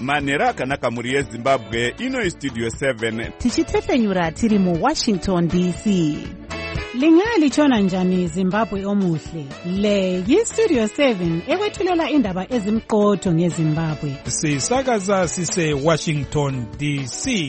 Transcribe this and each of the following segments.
manhero akanaka mhuri yezimbabwe. Ino istudio 7 tichitefenyura tiri muWashington DC. Lingalitshona njani Zimbabwe omuhle? Le yistudio 7 ekwethulela indaba ezimqotho ngeZimbabwe. Sisakaza sise Washington DC.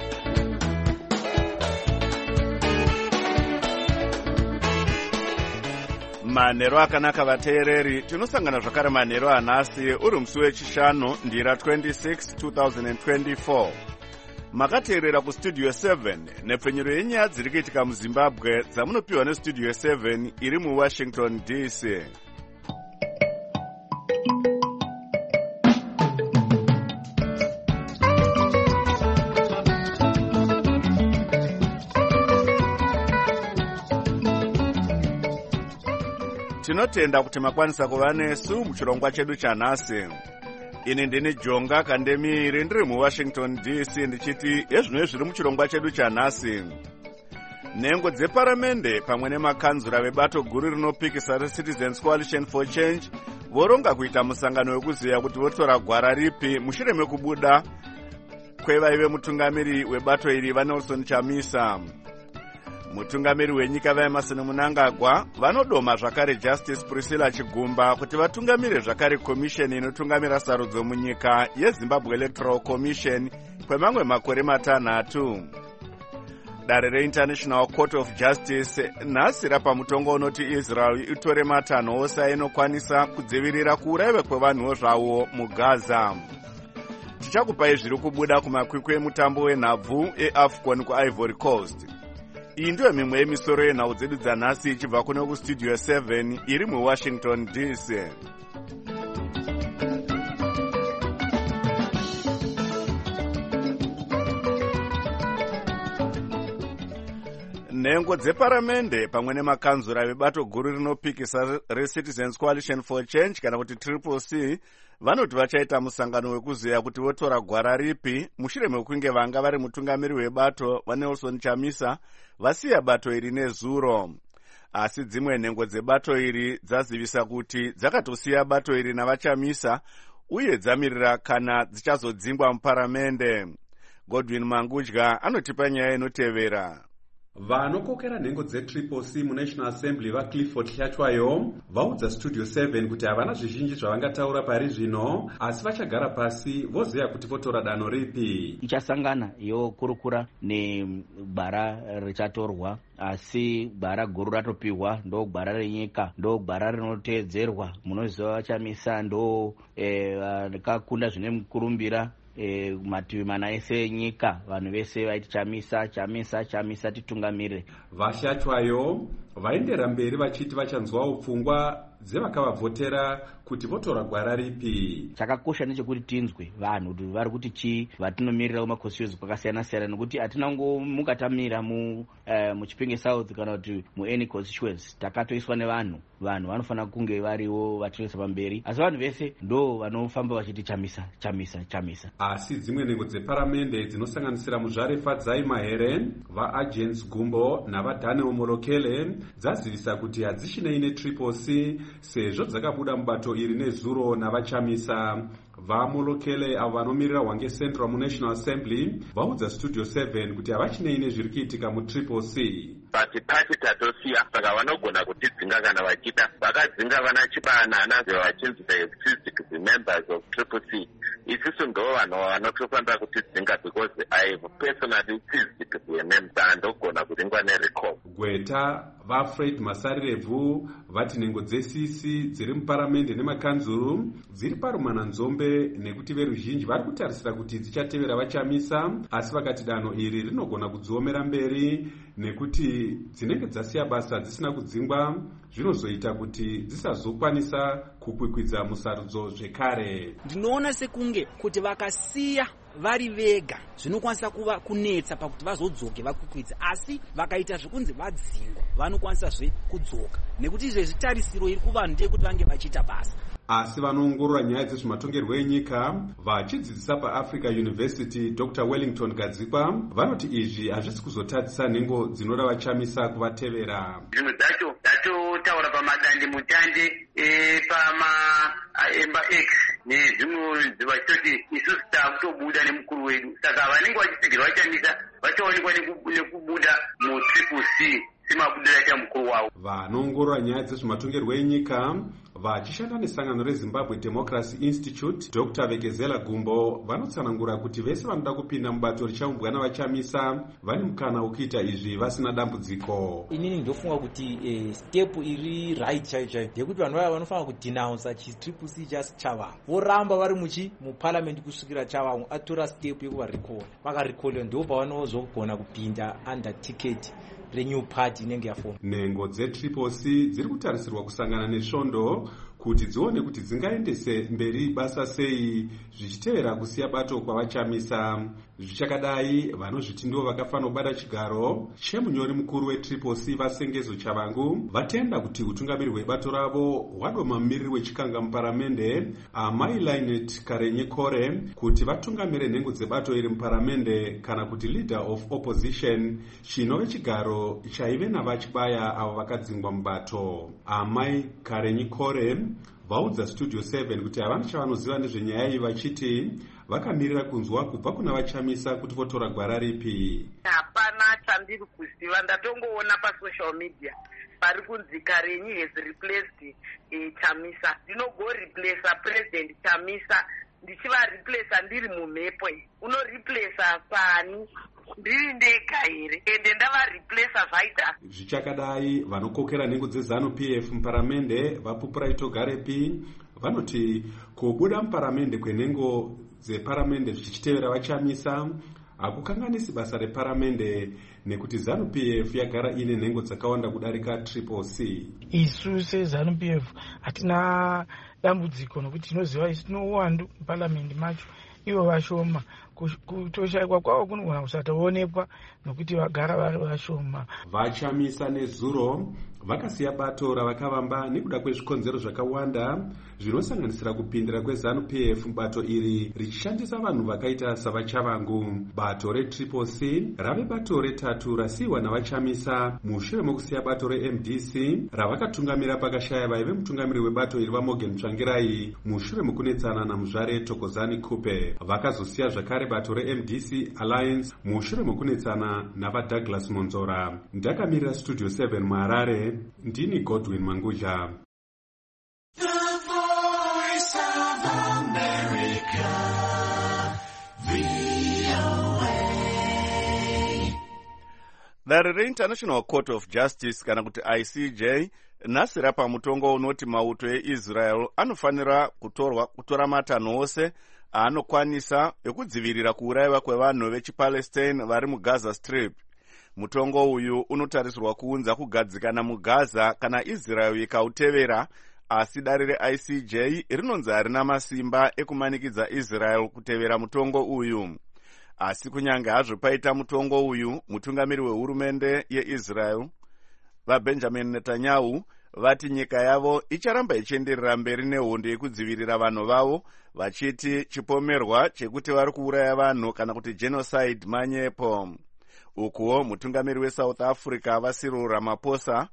manhero akanaka vateereri, tinosangana zvakare manhero anhasi uri musi wechishanu ndira 26 2024. makateerera kustudio 7 nepfenyuro yenyaya dziri kuitika muzimbabwe dzamunopiwa nestudio 7 iri muWashington DC. tinotenda kuti makwanisa kuva nesu muchirongwa chedu chanhasi. Ini ndini Jonga Kandemiri ndiri muWashington DC ndichiti ezvino zviri muchirongwa chedu chanhasi. Nhengo dzeparamende pamwe nemakanzura vebato guru rinopikisa reCitizens Coalition for Change voronga kuita musangano wekuziva kuti votora gwara ripi mushure mekubuda kwevaive mutungamiri webato iri vaNelson Chamisa. Mutungamiri wenyika vaEmerson Mnangagwa vanodoma zvakare Justice Priscilla Chigumba kuti vatungamire zvakare komisheni inotungamira sarudzo munyika yeZimbabwe Electoral Commission kwemamwe makore matanhatu. Dare reInternational Court of Justice nhasi rapa mutongo unoti Israel itore matanho ose ainokwanisa kudzivirira kuuraiwa kwevanhuwo zvavo muGaza. Tichakupai zviri kubuda kumakwikwi emutambo wenhabvu eAFCON kuIvory Coast. Iyi ndiyo mimwe yemisoro yenhau dzedu dzanhasi ichibva kuno kustudio 7 iri muWashington DC. Nhengo dzeparamende pamwe nemakanzura vebato guru rinopikisa reCitizens Coalition for Change kana kuti CCC vanoti vachaita musangano wekuziva kuti votora gwara ripi mushure mekunge vanga vari mutungamiri webato vaNelson Chamisa vasiya bato iri nezuro. Asi dzimwe nhengo dzebato iri dzazivisa kuti dzakatosiya bato iri navaChamisa uye dzamirira kana dzichazodzingwa muparamende. Godwin Mangudya anotipa nyaya inotevera. Vanokokera nhengo dzeCCC muNational Assembly vaClifford Hlatshwayo vaudza Studio 7 kuti havana zvizhinji zvavangataura pari zvino, asi vachagara pasi voziva kuti votora danho ripi. Ichasangana yokurukura negwara richatorwa, asi gwara guru ratopiwa ndo gwara renyika, ndo gwara rinoteedzerwa. Munoziva Chamisa ndo kakunda zvine mukurumbira mativi mana ese enyika, vanhu vese vaiti Chamisa titungamire. VaHlatshwayo vaendera mberi vachiti vachanzwawo pfungwa dzevakavavhotera kuti votora gwara ripi. Chakakosha nechekuti tinzwe vanhu kuti vari kuti chii vatinomirira kumaconstituency kwakasiyana-siyana, nekuti hatina ngomuka tamira muChipinge South kana kuti muany constituency. Takatoiswa nevanhu vanofanira kunge variwo vatinoisa pamberi, asi vanhu vese ndo vanofamba vachiti Chamisa. Asi dzimwe nhengo dzeparamende dzinosanganisira muzvare Fadzai Mahere, vaAgents Gumbo navaDaniel Molokele dzazivisa kuti hadzishinei neCCC sezvo dzakabuda mubato iri nezuro navaChamisa. VaMolokele avo vanomirira Hwange Central muNational Assembly vaudza Studio 7 kuti havachinei nezviri kuitika muCCC. Pati tatosiya saka vanogona kutidzinga kana vachida. Vakadzinga vana Chibanana vachinzi the members of CCC. Isusu ndo vanhu vanotofamba kutidzinga because I personally seized to be a member andogona kuringwa nerecall. Gweta vaFred Masarirevhu vati nhengo dzeCC dziri muparamende nemakanzuru dziri parumana nzombe nekuti veruzhinji vari kutarisira kuti dzichatevera vaChamisa, asi vakati danho iri rinogona kudziomera mberi nekuti dzinenge dzasiya basa dzisina kudzingwa zvinozoita kuti dzisazokwanisa kukwikwidza musarudzo zvekare. Ndinoona sekunge kuti vakasiya vari vega zvinokwanisa kuva kunetsa pakuti vazodzoke vakwikwidza, asi vakaita zvekunzi vadzingwa vanokwanisa zve kudzoka, nekuti zvezvitarisiro iri kuvanhu ndeyekuti vange vachiita basa. Asi vanoongorora nyaya dzezvematongerwo enyika vachidzidzisa paAfrica University Dr. Wellington Gadzikwa vanoti izvi hazvisi kuzotadzisa nhengo dzinoda vaChamisa kuvatevera. Zvimwe dzacho dzatotaura pamadandemutande Emba X nezvimwe vachitoti isusu takutobuda nemukuru wedu, saka vanenge vachisigirwa vachamisa vachaonekwa nekubuda mutriple C semabudiro aita mukuru wavo. Vanoongorora nyaya dzezvematongerwo enyika vachishanda nesangano reZimbabwe Democracy Institute, Dr. Vekezela Gumbo vanotsanangura kuti vese vanoda kupinda mubato richaumbwa navachamisa vane mukana wokuita izvi vasina dambudziko. Inini ndofunga kuti step iri right chaiyo yekuti vanhu vaya vanofanira kudenounce chitriple C chasi Chavangu, voramba vari muparliament kusvikira Chavangu atora step yekuvarecall. Vakarecall ndobva vanozogona kupinda under ticket renew party inenge yafoma. Nhengo dzetriple C dziri kutarisirwa kusangana nesvondo kuti dzione kuti dzingaendese mberi basa sei zvichitevera kusiya bato kwavachamisa. Zvichakadai vanozviti ndivo vakafanira kubata chigaro chemunyori mukuru wetriple C Vasengezo Chavangu vatenda kuti utungamiri hwebato ravo hwadoma mumiriri wechikanga muparamende Amai Linet Karenyi Kore kuti vatungamire nhengo dzebato iri muparamende kana kuti leader of opposition chinove chigaro chaive navachibaya avo vakadzingwa mubato. Amai Karenyi Kore vaudza Studio 7 kuti havana chavanoziva nezvenyaya iyi vachiti vakamirira kunzwa kubva kuna vachamisa kuti votora gwara ripi. Hapana chandiri kuziva, ndatongoona pasocial media pari kunzi Karenyi has replaced Chamisa. Ndinogoreplace president Chamisa ndichivareplace ndiri mumhepo. Unoreplace pani? Ndiri ndega here ende ndavareplace zvaita. Zvichakadai vanokokera nhengo dzezanu PF muparamende vapupura itogarepi vanoti kubuda muparamende kwenhengo dzeparamende zvichitevera vachamisa hakukanganisi basa reparamende nekuti ZANU PF yagara ine nhengo dzakawanda kudarika triple C. Isu seZANU PF hatina dambudziko nokuti tinoziva isi tinouwandu muparamendi macho, ivo vashoma. Kutoshaikwa kwavo kunogona kusatoonekwa nokuti vagara vari vashoma. Vachamisa nezuro vakasiya bato ravakavamba nekuda kwezvikonzero zvakawanda zvinosanganisira kupindira kweZANU PF mubato iri richishandisa vanhu vakaita savaChavangu. Bato retriple C rave bato retatu rasiyiwa navachamisa mushure mokusiya bato reMDC ravakatungamira pakashaya vaive mutungamiri webato iri vaMorgan Tsvangirai mushure mokunetsana namuzvare Thokozani Kupe. Vakazosiya zvakare bato reMDC Alliance mushure mokunetsana navaDouglas Monzora. Ndakamirira Studio 7 muHarare, ndini Godwin Manguja. The Voice of America, VOA. Dare reInternational Court of Justice kana kuti ICJ nhasi rapa mutongo unoti mauto eIsrael anofanira kutora matanho ose aanokwanisa ekudzivirira kuurayiwa kwevanhu vechiPalestine vari muGaza Strip. Mutongo uyu unotarisirwa kuunza kugadzikana muGaza kana Israel ikautevera, asi dare reICJ rinonzi harina masimba ekumanikidza Israel kutevera mutongo uyu. Asi kunyange hazvo paita mutongo uyu, mutungamiri wehurumende yeIsrael vaBenjamin Netanyahu vati nyika yavo icharamba ichienderera mberi nehondo yekudzivirira vanhu vavo, vachiti chipomerwa chekuti vari kuuraya vanhu kana kuti genocide manyepo. Ukuwo mutungamiri weSouth Africa vaCyril Ramaphosa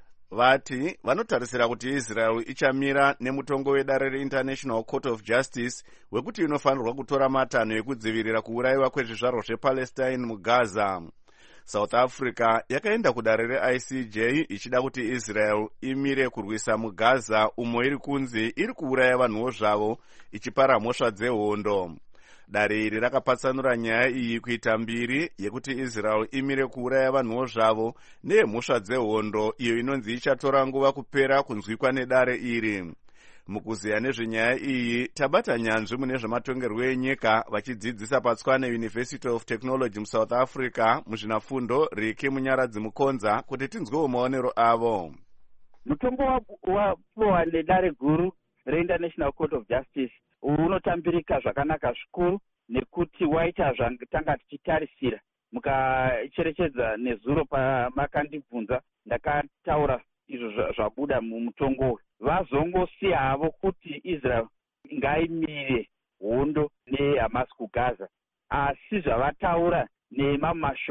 vati vanotarisira kuti Israel ichamira nemutongo wedare reInternational Court of Justice wekuti inofanirwa kutora matanho ekudzivirira kuurayiwa kwezvizvarwa zvePalestine muGaza. South Africa yakaenda kudare reICJ ichida kuti Israel imire kurwisa muGaza umo iri kunzi iri kuuraya vanhuwo zvavo ichipara mhosva dzehondo. Dare iri rakapatsanura nyaya iyi kuita mbiri, yekuti Israel imire kuuraya vanhuwo zvavo neyemhosva dzehondo iyo inonzi ichatora nguva kupera kunzwikwa nedare iri. Mukuziya nezvenyaya iyi tabata nyanzvi mune zvematongerwo enyika vachidzidzisa paTswane University of Technology muSouth Africa muzvinafundo Riki Munyaradzi Mukonza kuti tinzwewo maonero avo. Mutongo wapuwa nedare guru reInternational Court of Justice unotambirika zvakanaka zvikuru nekuti waita zvandanga tichitarisira. Mukacherechedza nezuro pamakandibvunza ndakataura izvo zvabuda mumutongo uyu. Vazongosiya havo kuti Israel ngaimire hondo neHamas kuGaza, asi zvavataura nemamashoko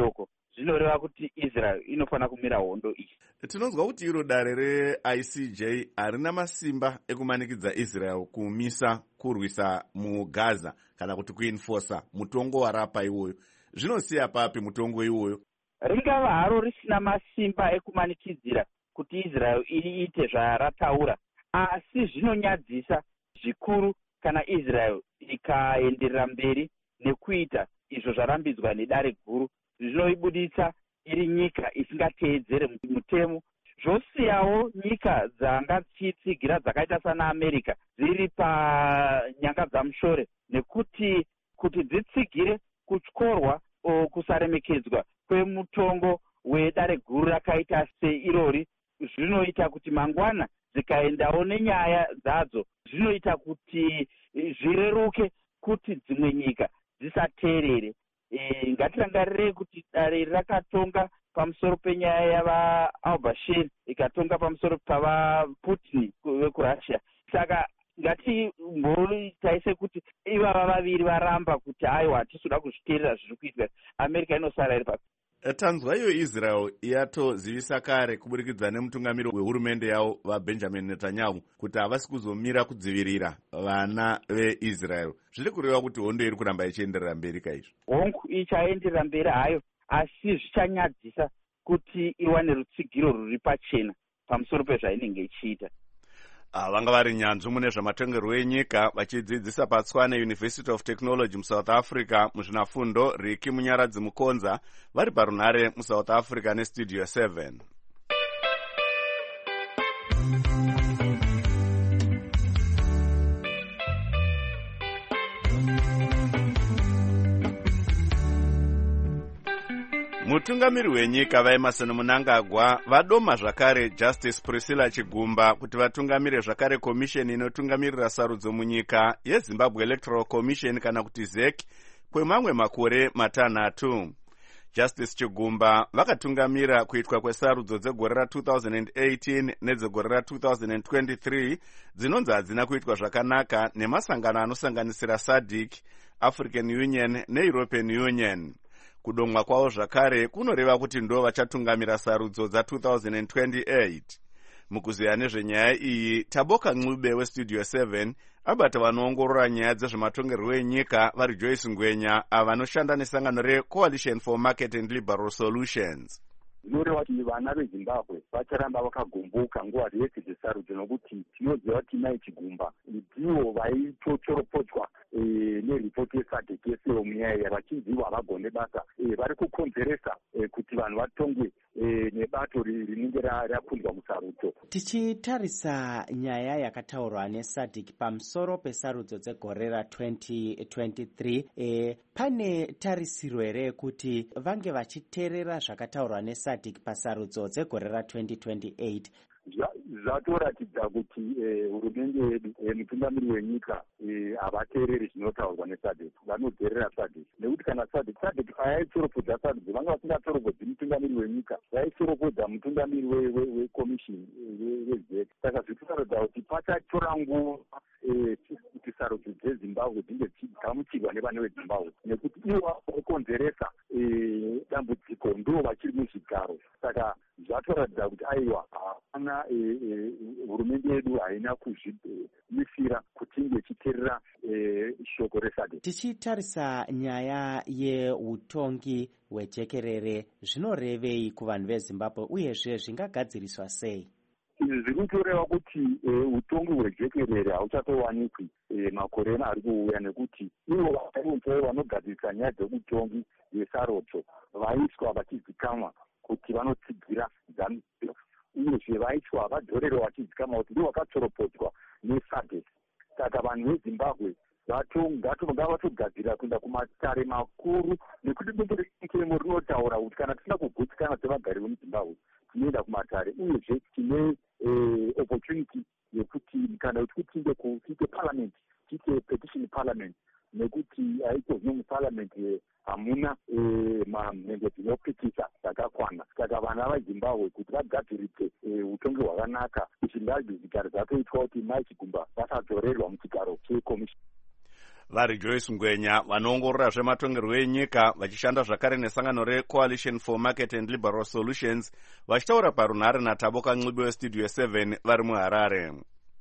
zvinoreva kuti Israel inofanira kumira hondo iyi. Tinonzwa kuti iro dare reICJ harina masimba ekumanikidza Israel kumisa kurwisa muGaza kana kuti kuinforsa mutongo warapa iwoyo. Zvinosiya papi mutongo iwoyo? Ringava haro risina masimba ekumanikidzira kuti Israel iite zvarataura, asi zvinonyadzisa zvikuru kana Israel ikaenderera mberi nekuita izvo zvarambidzwa nedare guru. Zvinoibuditsa iri nyika isingateedzere mutemo, zvosiyawo nyika dzanga dzichitsigira dzakaita sana America dziri panyanga dzamushore, nekuti kuti dzitsigire kutyorwa kusaremekedzwa kwemutongo wedare guru rakaita seirori zvinoita kuti mangwana dzikaendawo nenyaya dzadzo zvinoita kuti zvireruke kuti dzimwe nyika dzisateerere. Ngatirangarirei kuti dare rakatonga pamusoro penyaya yava-Al-Bashir ikatonga pamusoro pava-Putin vekurussia. Saka ngatimbotarise kuti ivava vaviri varamba kuti aiwa hatisuda kuzviteerera zviri kuitwa, America inosara iri papi. Tanzwa iyo Israel yatozivisa kare kuburikidza nemutungamiri wehurumende yavo vaBenjamin Netanyahu kuti havasi kuzomira kudzivirira vana veIsrael. Zviri kureva kuti hondo iri kuramba ichienderera mberi kaizvo? Hongu ichaenderera mberi hayo, asi zvichanyadzisa kuti iwane rutsigiro rwuri pachena pamusoro pezvainenge ichiita. Vanga vari nyanzvi mune zvamatongerwo enyika vachidzidzisa paTswane University of Technology muSouth Africa muzvinafundo Riki Munyaradzi Mukonza vari parunhare muSouth Africa neStudio 7. Mutungamiri wenyika vaEmerson Mnangagwa vadoma zvakare Justice Priscilla Chigumba kuti vatungamire zvakare komisheni inotungamirira sarudzo munyika yeZimbabwe Electoral Commission kana kuti ZEC kwemamwe makore matanhatu. Justice Chigumba vakatungamira kuitwa kwesarudzo dzegore ra2018 nedzegore ra2023 dzinonzi hadzina kuitwa zvakanaka nemasangano anosanganisira SADC, African Union neEuropean Union. Kudomwa kwavo zvakare kunoreva kuti ndo vachatungamira sarudzo dza2028. Mukuziya nezvenyaya iyi, Taboka Ncube weStudio 7 abata vanoongorora nyaya dzezvematongerwo enyika vari Joyce Ngwenya avanoshanda nesangano reCoalition for Market and Liberal Solutions. Zvinoreva kuti vana veZimbabwe vacharamba vakagomboka nguva dzese dzesarudzo, nokuti tinoziva kuti Mai Chigumba ndivo vaitochoropodzwa neripoti yeSADC yeSewo munyaya vachinziwa havagone basa, vari kukonzeresa kuti vanhu vatongwe nebato rinenge rakundwa musarudzo. Tichitarisa nyaya yakataurwa neSADC pamusoro pesarudzo dzegore ra2023, pane tarisiro here kuti vange vachiteerera zvakataurwa neSADC pasarudzo dzegore ra2028? Zvatoratidza kuti hurumende yedu mutungamiri wenyika havateereri zvinotaurwa neSADC, vanoteerera SADC, nekuti kana SADC ayaitsoropodza sarudzo vanga vasingatsoropodzi mutungamiri wenyika, vaitsoropodza mutungamiri wekomishini weZEC. Saka zvitotaridza kuti pachatora nguva kuti sarudzo dzeZimbabwe dzinge dzigamuchirwa nevana veZimbabwe, nekuti ivo vanokonzeresa dambudziko ndo vachiri muzvigaro. Saka zvatoratidza kuti aiwa hapana hurumende yedu haina kuzvimisira kuti inge ichiteerera shoko reSADC. Tichitarisa nyaya yeutongi hwejekerere, zvinorevei kuvanhu veZimbabwe uyezve zvingagadziriswa sei? Izvi zviri kutoreva kuti utongi hwejekerere hauchatowanikwi makore ari kuuya, nekuti ivo vaionzai vanogadzirisa nyaya dzeutongi hwesarudzo vaiswa vachizikamwa kuti vanotsigira ZANU-PF, uyezve vaitwa vadhorero vachizikamwa kuti ndivo vakatsoropodzwa neSADC. Saka vanhu veZimbabwe ngavatogadzirira kuenda kumatare makuru, nekuti bundo renyikemo rinotaura kuti kana tisina kugutsikana sevagari vemuZimbabwe tinoenda kumatare, uyezve tine opportunity yekuti kana kuti tiite parliament, tiite petition parliament, nekuti haiko zvino muparliament hamuna mhengo dzinopikisa dzakakwana. Saka vana veZimbabwe kuti vagadzirise utongi hwakanaka, izvi ngazvigare zvatoitwa kuti Mai Chigumba vasadzorerwa muchigaro chekomishini. vari Joyce Ngwenya vanoongorora zvematongerwo enyika vachishanda zvakare nesangano reCoalition for Market and Liberal Solutions vachitaura parunhare naTabo Kanxibe weStudio 7 vari muHarare.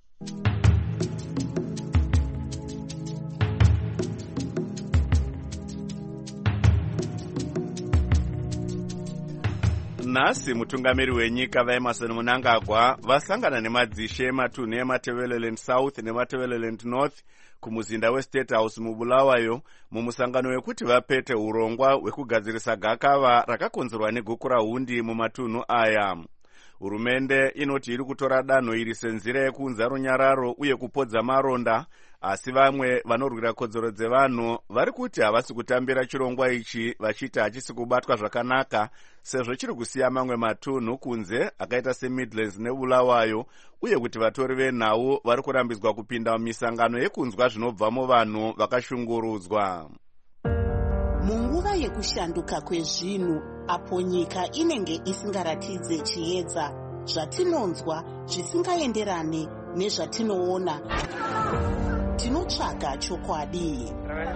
Nhasi mutungamiri wenyika vaEmerson Mnangagwa vasangana nemadzishe ematunhu eMatabeleland South neMatabeleland North kumuzinda weState House muBulawayo mumusangano wekuti vapete urongwa hwekugadzirisa gakava rakakonzerwa negukura hundi mumatunhu aya. Hurumende inoti iri kutora danho iri senzira yekuunza runyararo uye kupodza maronda, asi vamwe vanorwira kodzero dzevanhu vari kuti havasi kutambira chirongwa ichi vachiti hachisi kubatwa zvakanaka sezvo chiri kusiya mamwe matunhu kunze akaita seMidlands neBulawayo, uye kuti vatori venhau vari kurambidzwa kupinda mumisangano yekunzwa zvinobva muvanhu vakashungurudzwa. Munguva yekushanduka kwezvinhu apo nyika inenge isingaratidze chiedza, zvatinonzwa zvisingaenderane nezvatinoona, tinotsvaga chokwadi.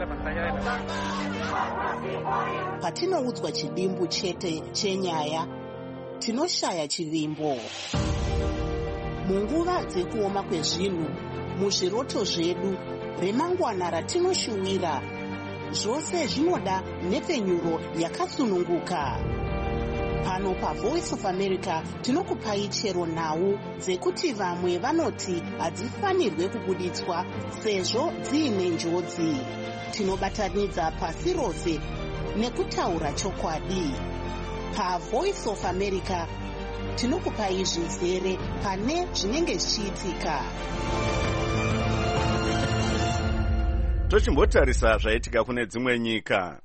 Patinoudzwa chidimbu chete chenyaya, tinoshaya chivimbo. Munguva dzekuoma kwezvinhu, muzviroto zvedu, remangwana ratinoshuwira, zvose zvinoda nepfenyuro yakasununguka. Pano paVoice of America tinokupai chero nhau dzekuti vamwe vanoti hadzifanirwe kubuditswa sezvo dziine njodzi. Tinobatanidza pasi rose nekutaura chokwadi. PaVoice of America tinokupai zvizere pane zvinenge zvichiitika. Tochimbotarisa zvaitika kune dzimwe nyika.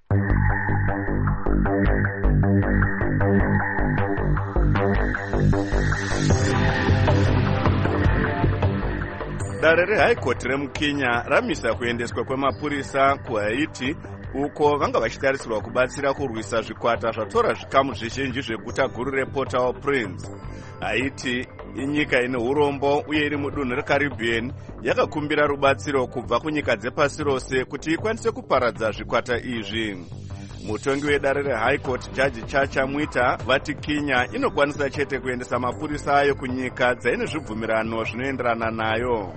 Dare reHigh Court remuKenya ramisa kuendeswa kwemapurisa kuHaiti uko vanga vachitarisirwa kubatsira kurwisa zvikwata zvatora zvikamu zvizhinji zveguta guru rePort-au-Prince. Haiti inyika ine urombo uye iri mudunhu reCaribbean, yakakumbira rubatsiro kubva kunyika dzepasi rose kuti ikwanise kuparadza zvikwata izvi. Mutongi wedare reHigh Court Jaji Chacha Mwita vati Kenya inokwanisa chete kuendesa mapurisa ayo kunyika dzaine zvibvumirano zvinoenderana nayo.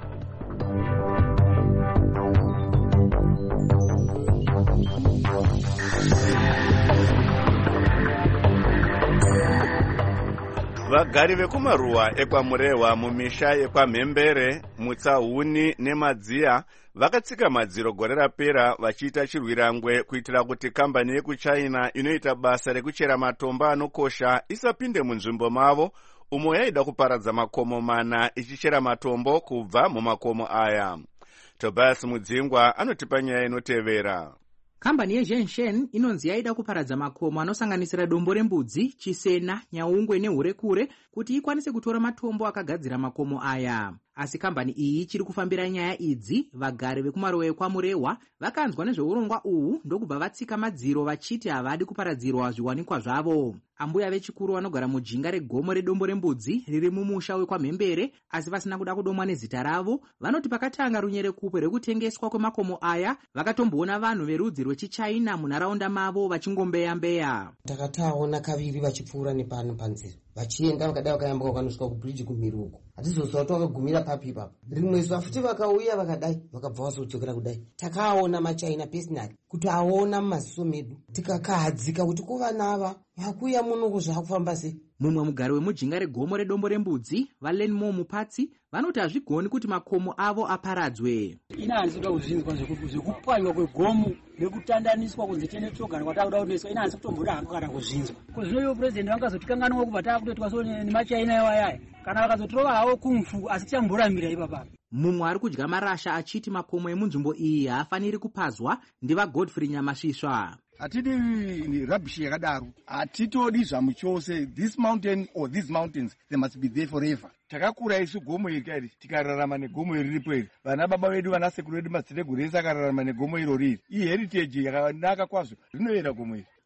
Vagari vekumaruwa ekwaMurehwa mumisha yekwaMhembere, Mutsahuni neMadzia vakatsika madziro gore rapera vachiita chirwirangwe kuitira kuti kambani yekuChina inoita basa rekuchera matombo anokosha isapinde munzvimbo mavo umo yaida kuparadza makomo mana ichichera matombo kubva mumakomo aya. Tobias Mudzingwa anotipa nyaya inotevera. Kambani yeZhenshen inonzi yaida kuparadza makomo anosanganisira dombo rembudzi, chisena, nyaungwe nehurekure kuti ikwanise kutora matombo akagadzira makomo aya. Asi kambani iyi ichiri kufambira nyaya idzi, vagari vekumaruwa ekwaMurehwa vakanzwa nezveurongwa uhu ndokubva vatsika madziro vachiti havadi kuparadzirwa zviwanikwa zvavo. Ambuya vechikuru vanogara mujinga regomo redombo rembudzi riri mumusha wekwaMhembere asi vasina kuda kudomwa nezita ravo, vanoti pakatanga runyerekupe rwekutengeswa kwemakomo aya vakatomboona vanhu verudzi rwechiChina munharaunda mavo vachingombeya-mbeya. Takataona kaviri vachipfuura nepano panzira vachienda vakadai vakayamba vakanosvika kubridge kumiruko. Hatizosva kuti vakagumira papi ipapo. Rimwe zuva futi vakauya vakadai vakabva vazodzokera kudai. Takaona maChina personally kuti aona mumaziso medu tikakahadzika kuti kuva nava vakuya muno zvakufamba sei. Mumwe mugari wemujinga regomo redombo rembudzi vaLenmo Mupatsi vanoti hazvigoni kuti makomo avo aparadzwe. Inahanzi kuda kuzvinzwa zvekupwanywa kwegomo nekutandaniswa kunze tene tsogana kwatakuda kuneswa inahanzi kutomboda hangu kana kuzvinzwa. Zvinoyo president vangazotikanganwa kubva takutoitwa so nemaChina yawayaya kana vakazotirova havo kumfu asi tichamboramira ipapa. Mumwe ari kudya marasha achiti makomo emunzvimbo iyi haafaniri kupazwa ndiva Godfrey Nyamasvisva. Hatidi rubbish yakadaro. Hatitodi zvamu chose. This mountain or these mountains, they must be there forever. Takakura isu gomo iri kairi, tikararama negomo iri ripo iri. Vana baba vedu vanasekuru vedu madzitateguru ese akararama negomo iro riri. Iyi heritage yakanaka kwazvo, rinoyera gomo iri.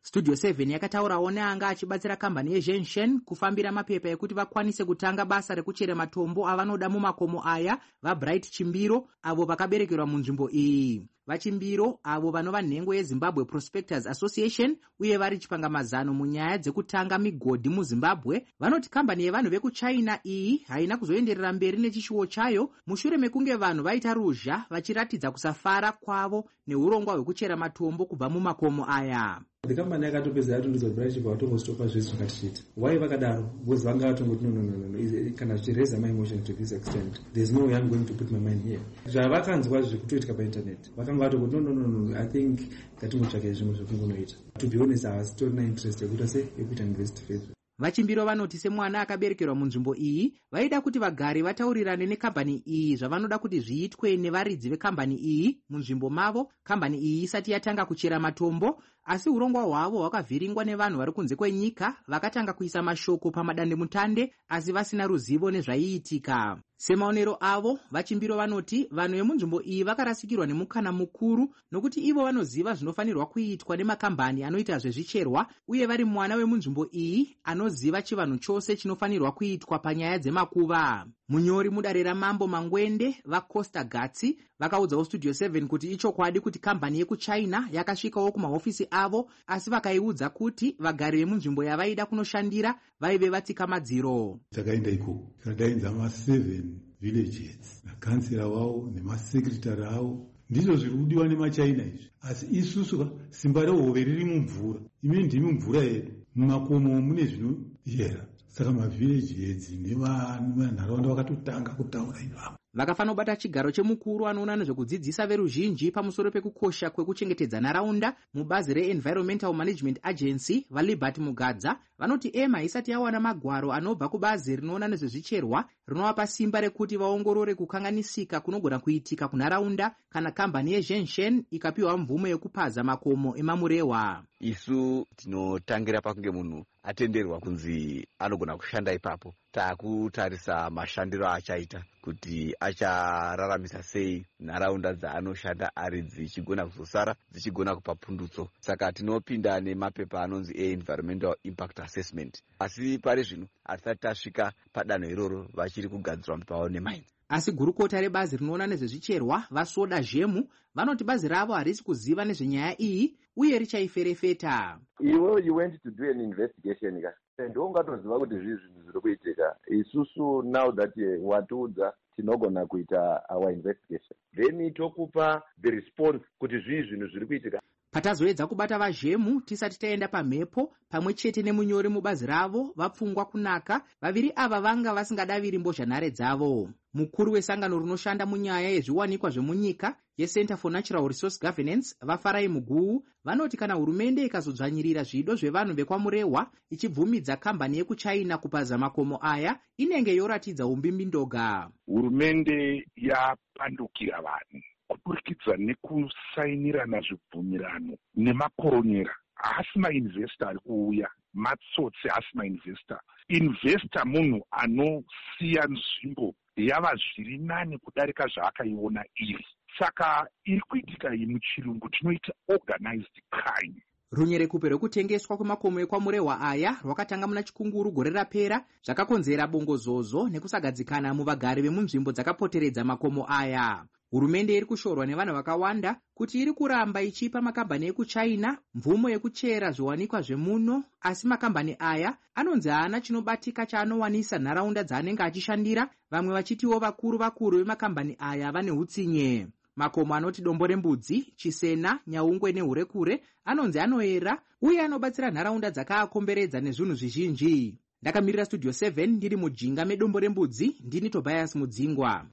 Studio 7 yakataurawo neanga achibatsira kambani yeGenshen kufambira mapepa ekuti vakwanise kutanga basa rekuchera matombo avanoda mumakomo aya vaBright Chimbiro avo vakaberekerwa munzvimbo iyi. Vachimbiro avo vanova nhengo yeZimbabwe Prospectors Association uye vari chipangamazano munyaya dzekutanga migodhi muZimbabwe vanoti kambani yevanhu vekuchina iyi haina kuzoenderera mberi nechishuwo chayo mushure mekunge vanhu vaita ruzha vachiratidza kusafara kwavo neurongwa hwekuchera matombo kubva mumakomo aya. The company yakatopedza yatondoza Bright vatongostopa zvese zvakatichita. Why vakadaro? Because vanga vatongoti no. Kana zvichireza my emotion to this extent. There's no way I'm going to put my mind here. Zvavakanzwa zvekutoitika painternet. Vakanga vatongoti no. I think ngatingotsvaka zvimwe zvekungonoita. To be honest, havasi torina interest yekuita yekuita invest further. Vachimbiro vanoti semwana akaberekerwa munzvimbo iyi vaida kuti vagari vataurirane nekambani iyi zvavanoda kuti zviitwe nevaridzi vekambani iyi munzvimbo mavo kambani iyi isati yatanga kuchera matombo, asi urongwa hwavo hwakavhiringwa nevanhu vari kunze kwenyika vakatanga kuisa mashoko pamadandemutande asi vasina ruzivo nezvaiitika. Semaonero avo, Vachimbiro vanoti vanhu vemunzvimbo iyi vakarasikirwa nemukana mukuru nokuti ivo vanoziva zvinofanirwa kuitwa nemakambani anoita zvezvicherwa uye vari mwana wemunzvimbo iyi anoziva chivanhu chose chinofanirwa kuitwa panyaya dzemakuva. Munyori mudare ramambo Mangwende vaCosta Gatsi vakaudzawo Studio 7 kuti ichokwadi kuti kambani yekuchina yakasvikawo kumahofisi avo asi vakaiudza kuti vagari vemunzvimbo yavaida kunoshandira vaive vatsika madziro. Takaenda ikoko tikadainza ma7 villages nakansera wavo nemasekretari avo ndizvo zviri kudiwa nemachina izvi, asi isusu simba rehove riri mumvura. Ime ndimi mvura yedu, mumakomo mune zvinoyera. Saka mavhileji edzi nevanharaunda vakatotanga kutaura ivavo. Vakafanira kubata chigaro chemukuru anoona nezvekudzidzisa veruzhinji pamusoro pekukosha kwekuchengetedza nharaunda mubazi reEnvironmental Management Agency vaLibert Mugadza vanoti EMA isati yawana magwaro anobva kubazi rinoona nezvezvicherwa rinovapa simba rekuti vaongorore kukanganisika kunogona kuitika kunharaunda kana kambani yeGenshen ikapiwa mvumo yekupaza makomo emamurehwa. Isu tinotangira pakunge munhu atenderwa kunzi anogona kushanda ipapo, taakutarisa mashandiro achaita kuti achararamisa sei nharaunda dzaanoshanda ari dzichigona kuzosara dzichigona kupa pundutso. Saka tinopinda nemapepa anonzi eEnvironmental Impact Assessment, asi pari zvino hatisati tasvika padanho iroro vachiri kugadzirwa pavo nemainzi. Asi gurukota rebazi rinoona nezvezvicherwa vaSoda Zhemu vanoti bazi ravo harisi kuziva nezvenyaya iyi uye richaiferefeta. You went to do an investigation and ungatoziva kuti zvinhu zviri kuitika. Isusu now that watiudza tinogona kuita our investigation, then tokupa the response kuti zvinhu zviri kuitika. Patazoedza kubata vaZhemu tisati taenda pamhepo pamwe chete nemunyori mubazi ravo vaPfungwa Kunaka, vaviri ava vanga vasingadaviri mbozhanhare dzavo. Mukuru wesangano rinoshanda munyaya yezviwanikwa zvemunyika yeCenter for Natural Resource Governance vaFarai Muguu vanoti kana hurumende ikazodzvanyirira zvido zvevanhu vekwamurehwa ichibvumidza kambani yekuchina kupaza makomo aya inenge yoratidza umbimbindoga. Hurumende yapandukira vanhu kuburikidza nekusainirana zvibvumirano nemakoronyera. Hasi mainvesta ari kuuya, matsotsi hasi mainvesta. Investa munhu anosiya nzvimbo yava zviri nani kudarika zvaakaiona iri. Saka iri kuitika iyi muchirungu tinoita organized crime. Runyerekupe rwekutengeswa kwemakomo ekwamurehwa aya rwakatanga muna Chikunguru gore rapera zvakakonzera bongozozo nekusagadzikana muvagari vemunzvimbo dzakapoteredza makomo aya. Hurumende iri kushorwa nevanhu vakawanda kuti iri kuramba ichipa makambani ekuchina mvumo yekuchera zviwanikwa zvemuno, asi makambani aya anonzi haana chinobatika chaanowanisa nharaunda dzaanenge achishandira, vamwe vachitiwo vakuru vemakambani aya vane hutsinye. Makomo anoti Dombo Rembudzi, Chisena, Nyaungwe neHurekure anonzi anoera uye anobatsira nharaunda dzakaakomberedza nezvinhu zvizhinji. Ndakamirira Studio 7 ndiri mujinga meDombo Rembudzi, ndini Tobias Mudzingwa.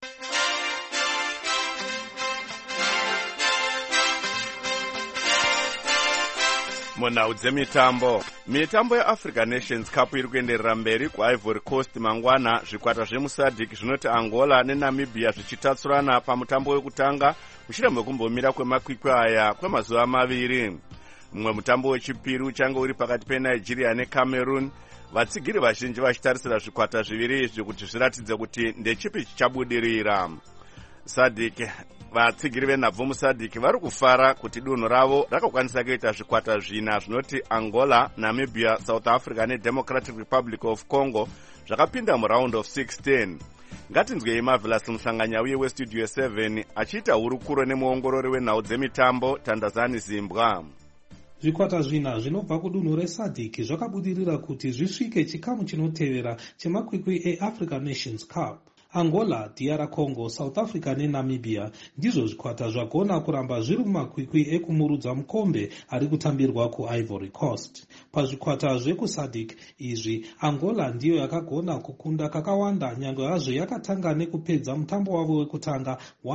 Munhau dzemitambo. Mitambo yeAfrica Nations Cup iri kuenderera mberi kuIvory Coast mangwana. Zvikwata zvemuSADC zvinoti Angola neNamibia zvichitatsurana pamutambo wekutanga mushure mekumbomira kwemakwikwi aya kwemazuva maviri. Mumwe mutambo wechipiri uchange uri pakati peNigeria neCameroon, vatsigiri vazhinji vachitarisira zvikwata zviviri izvi kuti zviratidze kuti ndechipi chichabudirira. SADC vatsigiri venhabvu musadc vari kufara kuti dunhu ravo rakakwanisa kuita zvikwata zvina zvinoti Angola, Namibia, South Africa neDemocratic Republic of Congo zvakapinda muround of 16. Ngatinzwei Marvelous Musanganyauye westudio 7 achiita hurukuro nemuongorori wenhau dzemitambo Tandazani Zimbwa. Zvikwata zvina zvinobva kudunhu reSADC zvakabudirira kuti zvisvike chikamu chinotevera chemakwikwi eAfrican Nations Cup. Angola, DR Congo, South Africa neNamibia ndizvo zvikwata zvagona kuramba zviri mumakwikwi ekumurudza mukombe ari kutambirwa kuIvory Coast. Pazvikwata zvekuSADC izvi, Angola ndiyo yakagona kukunda kakawanda nyangwe hazvo yakatanga nekupedza mutambo wavo wekutanga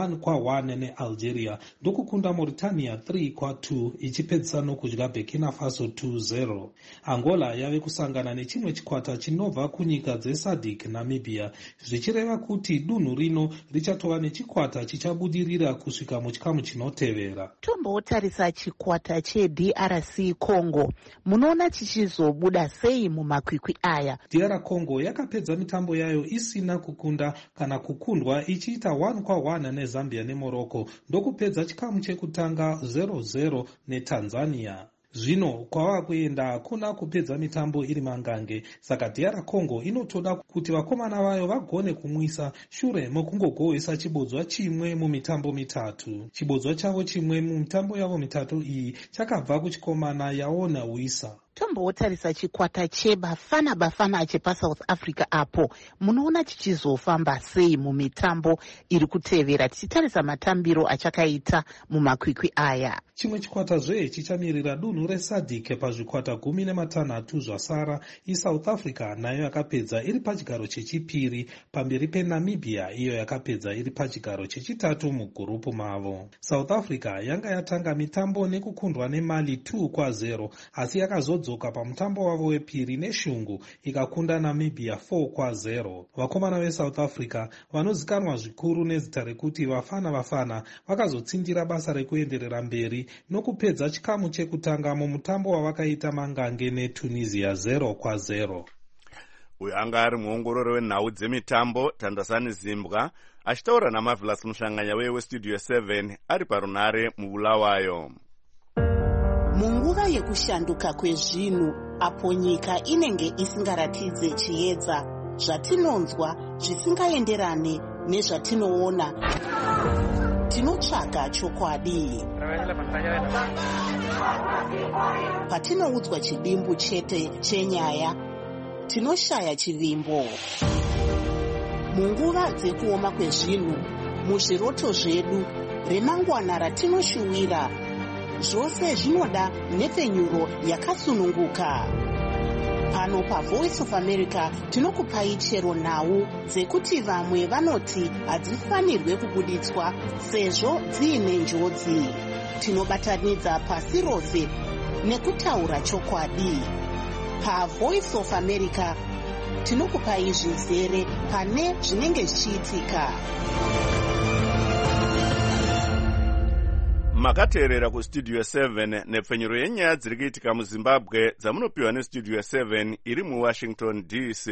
1-1 neAlgeria ndokukunda Mauritania 3-2 ichipedzisa nokudya Burkina Faso 2-0. Angola yave kusangana nechimwe chikwata chinobva kunyika dzeSADC Namibia, zvichireva kuti dunhu rino richatova nechikwata chichabudirira kusvika muchikamu chinotevera. Tombotarisa chikwata cheDRC Congo. Munoona chichizobuda sei mumakwikwi aya? DR Congo yakapedza mitambo yayo isina kukunda kana kukundwa ichiita 1-1 neZambia neMorocco ndokupedza chikamu chekutanga 0-0 neTanzania. Zvino kwava kuenda kuna kupedza mitambo iri mangange, saka DR Congo inotoda kuti vakomana vayo vagone kumwisa shure mokungogohwesa chibodzwa chimwe mumitambo mitatu. Chibodzwa chavo chimwe mumitambo yavo mitatu iyi chakabva kuchikomana yaona Wisa. Tombotarisa chikwata cheBafana chepaSouth Africa apo. Munoona chichizofamba sei mumitambo iri kutevera tichitarisa matambiro achakaita mumakwikwi aya? Chimwe chikwata chichamirira dunhu reSADC pazvikwata 16 zvasara. iSouth Africa nayo yakapedza iri pachigaro chechipiri pamberi peNamibia iyo yakapedza iri pachigaro chechitatu mugurupu mavo. South Africa yanga yatanga mitambo nekukundwa neMali 2-0 asi yakazodzoka pamutambo wavo wepiri neshungu ikakunda Namibia 4-0. Vakomana veSouth Africa vanozikanwa zvikuru nezita rekuti Bafana vakazotsindira basa rekuenderera mberi nokupedza chikamu chekutanga mumutambo wavakaita mangange neTunisia 0-0. Uyu anga ari muongorori wenhau dzemitambo Tandazani Zimbwa achitaura naMarvelous Musanganyauye westudio 7 ari parunare muBulawayo. Munguva yekushanduka kwezvinhu apo nyika inenge isingaratidze chiedza, zvatinonzwa zvisingaenderane nezvatinoona, tinotsvaga chokwadi. Patinoudzwa chidimbu chete chenyaya, tinoshaya chivimbo. Munguva dzekuoma kwezvinhu, muzviroto zvedu, remangwana ratinoshuwira, zvose zvinoda nhepfenyuro yakasununguka. Pano paVoice of America tinokupai chero nhau dzekuti vamwe vanoti hadzifanirwe kubuditswa sezvo dziine njodzi. Tinobatanidza pasi rose nekutaura chokwadi. PaVoice of America tinokupai zvizere pane zvinenge zvichiitika. Makateerera kustudio 7 nepfenyuro yenyaya dziri kuitika muZimbabwe dzamunopiwa nestudio 7 iri muWashington DC.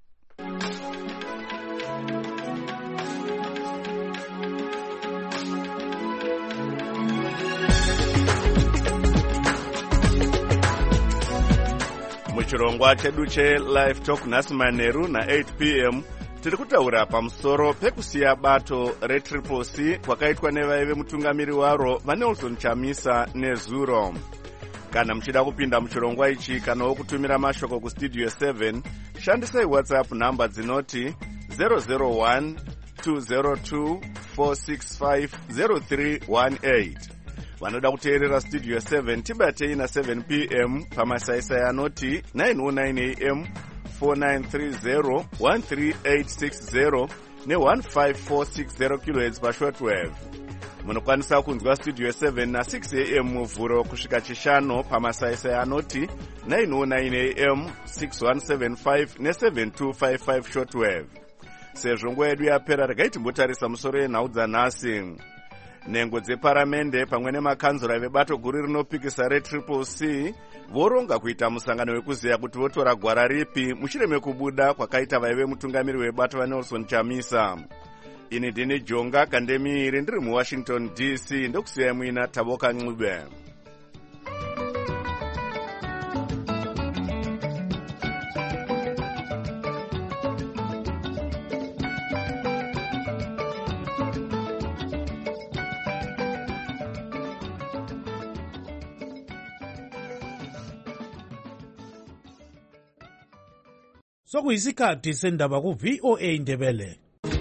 Muchirongwa chedu cheLive Talk nhasi manheru na8 p.m. tiri kutaura pamusoro pekusiya bato reCCC kwakaitwa nevaive mutungamiri waro vaNelson Chamisa neZuro. Kana muchida kupinda muchirongwa ichi kanawo kutumira mashoko kustudio 7, shandisai WhatsApp namba dzinoti 001 202 465 0318. Vanoda kuteerera studio 7 tibatei na 7 p.m. pamasaisai anoti 909 am 4930 13860 ne15460 kHz pashortwave. Munokwanisa kunzwa studio 7 na 6 am muvhuro kusvika chishano pamasaisai anoti 909 am 6175 ne7255 shortwave. Sezvo nguva yedu yapera, regai timbotarisa musoro yenhau dzanhasi. Nhengo dzeparamende pamwe nemakanzura vebato guru rinopikisa reCCC voronga kuita musangano wekuziya kuti votora gwara ripi mushure mekubuda kwakaita vaive mutungamiri webato vaNelson Chamisa. ini ndini Jonga Kandemiri ndiri muWashington DC ndokusiyai muina Taboka Ncube. Sokuyisikhathi sendaba ku VOA Ndebele.